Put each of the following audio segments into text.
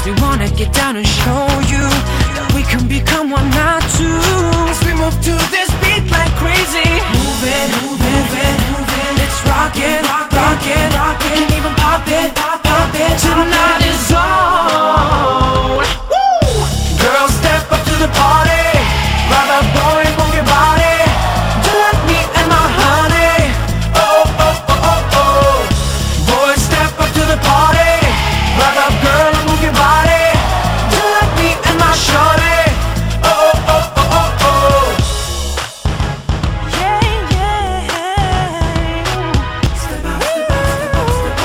we wanna get down and show you that we can become one, not two. As we move to this beat like crazy, move it, move it, move it, move it. Let's rock it, rock it, rock it. Can even pop it, pop it. Tonight is on. Woo! Girls, step up to the party. Grab a boy, move your body. Do like me and my honey. Oh, oh, oh, oh, oh. Boys, step up to the party. Grab a girl and move your body. Do like me and my shorty. Oh, oh, oh, oh, oh. Yeah, yeah. Step out, step out, step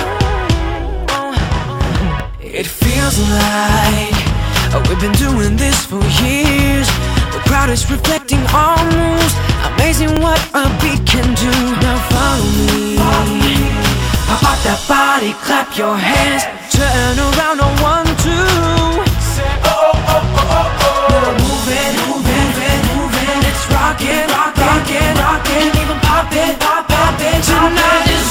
out, step out. It feels like we've been doing this for years. The crowd is reflecting our moves. Amazing what a beat can do. Now follow me. Pop out that body, clap your hands. Turn around on 1, 2. Oh, oh, oh, oh, oh. Now move it, move it, move it, move it. Let's rock it, rock it, rock it. And even pop it, pop it. Tonight is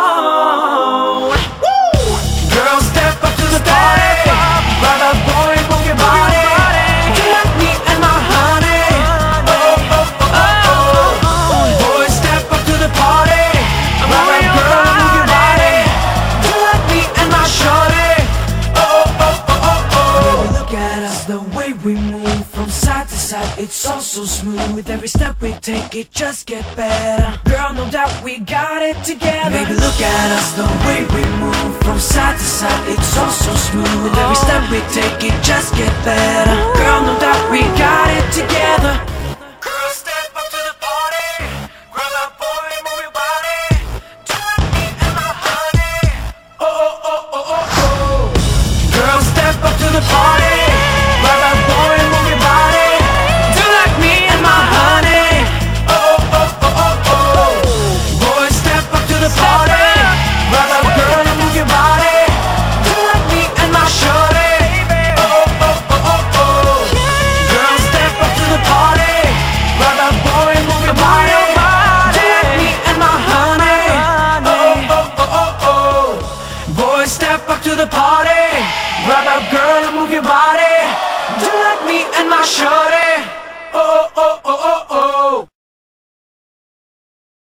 on. Woo! Girls, step up to the party. Grab a boy, move your body. Do like me and my honey. Oh, oh, oh, oh, oh. Boys, step up to the party. Grab a girl and move your body. Do like me and my shorty. Oh, oh, oh, oh, oh. Look at us, the way we move from side to side. It's all so smooth. With every step we take, it just get better. Girl, no doubt we got it together. Baby, look at us, the way we move from side to side. It's all so smooth. With every step we take, it just get better. Girl, no doubt we got it together. Girl, step up to the party. Grab that boy, move your body. Do like me and my honey. Oh, oh, oh, oh, oh, oh. Girl, step up to the party. Grab that boy, move your body. Do like me and my honey. Oh, oh, oh, oh, oh. Boys, step up to the party. Grab that girl and move your body. Do like me and my shorty. Oh, oh, oh, oh, oh. Girl, step up to the party. Grab that boy and move your body. Do like me and my honey. Oh, oh, oh, oh, oh. Boys, step up to the party. Grab that girl and move your body. Do like me and my shorty.